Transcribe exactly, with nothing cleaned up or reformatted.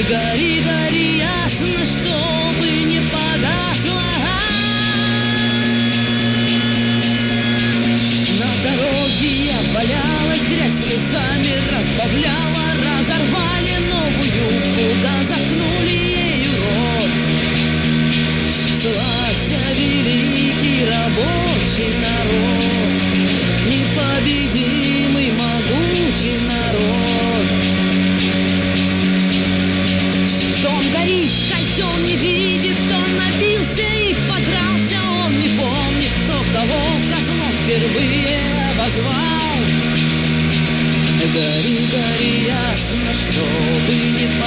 Гори, гори ясно, чтобы не погасла. На дороге я валялась, грязь слезами разбавляла. Разорвали новую пуга, заткнули ею рот. Славься, великий рабочий народ, непобедимый, могучий народ. Дом горит, костер не видит, он напился и подрался. Он не помнит, кто кого козлом впервые обозвал. Гори, гори ясно, чтобы не